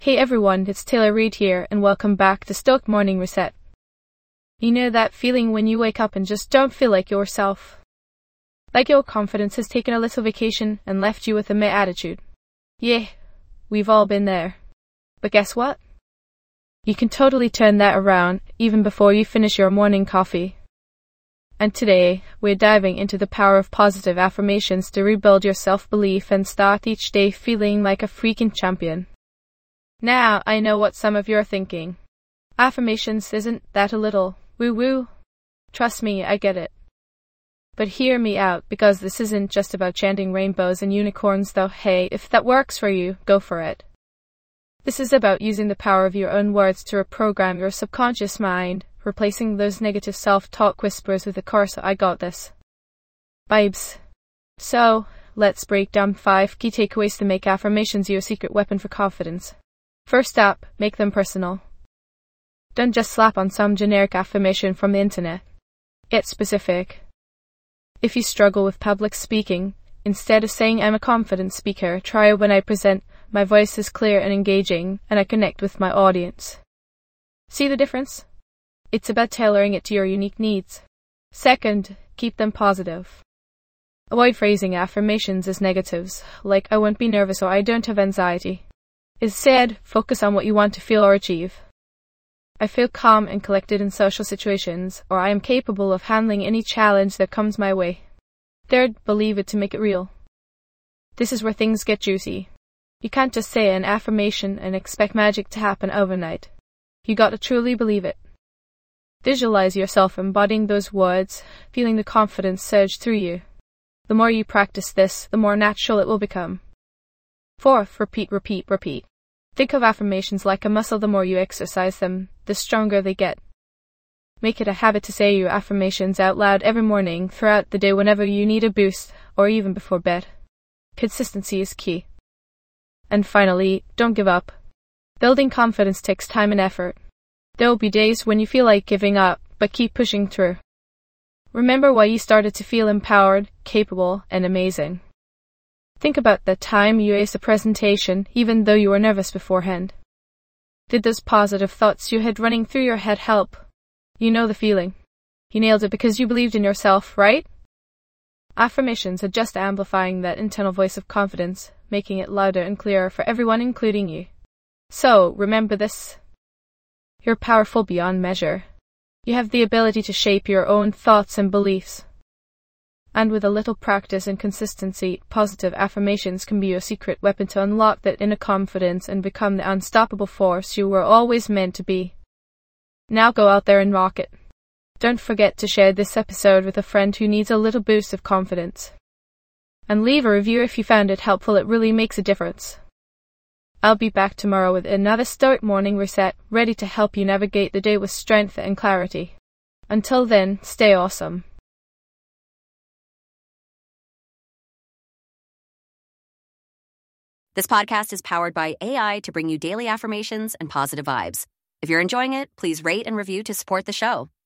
Hey everyone, it's Taylor Reid here, and welcome back to Stoic Morning Reset. You know that feeling when you wake up and just don't feel like yourself? Like your confidence has taken a little vacation and left you with a meh attitude. Yeah, we've all been there. But guess what? You can totally turn that around even before you finish your morning coffee. And today, we're diving into the power of positive affirmations to rebuild your self-belief and start each day feeling like a freaking champion. Now, I know what some of you are thinking. Affirmations isn't that a little woo-woo? Trust me, I get it. But hear me out, because this isn't just about chanting rainbows and unicorns, though. Hey, if that works for you, go for it. This is about using the power of your own words to reprogram your subconscious mind, replacing those negative self-talk whispers with the chorus, I got this vibes. So, let's break down 5 key takeaways to make affirmations your secret weapon for confidence. First up, make them personal. Don't just slap on some generic affirmation from the internet. Get specific. If you struggle with public speaking, instead of saying I'm a confident speaker, try when I present, my voice is clear and engaging, and I connect with my audience. See the difference? It's about tailoring it to your unique needs. Second, keep them positive. Avoid phrasing affirmations as negatives, like I won't be nervous or I don't have anxiety. Instead, focus on what you want to feel or achieve. I feel calm and collected in social situations, or I am capable of handling any challenge that comes my way. Third, believe it to make it real. This is where things get juicy. You can't just say an affirmation and expect magic to happen overnight. You gotta truly believe it. Visualize yourself embodying those words, feeling the confidence surge through you. The more you practice this, the more natural it will become. Fourth, repeat, repeat, repeat. Think of affirmations like a muscle. The more you exercise them, the stronger they get. Make it a habit to say your affirmations out loud every morning, throughout the day, whenever you need a boost, or even before bed. Consistency is key. And finally, don't give up. Building confidence takes time and effort. There will be days when you feel like giving up, but keep pushing through. Remember why you started to feel empowered, capable, and amazing. Think about the time you aced a presentation, even though you were nervous beforehand. Did those positive thoughts you had running through your head help? You know the feeling. You nailed it because you believed in yourself, right? Affirmations are just amplifying that internal voice of confidence, making it louder and clearer for everyone, including you. So, remember this. You're powerful beyond measure. You have the ability to shape your own thoughts and beliefs. And with a little practice and consistency, positive affirmations can be your secret weapon to unlock that inner confidence and become the unstoppable force you were always meant to be. Now go out there and rock it. Don't forget to share this episode with a friend who needs a little boost of confidence. And leave a review if you found it helpful. It really makes a difference. I'll be back tomorrow with another Stoic Morning Reset, ready to help you navigate the day with strength and clarity. Until then, stay awesome. This podcast is powered by AI to bring you daily affirmations and positive vibes. If you're enjoying it, please rate and review to support the show.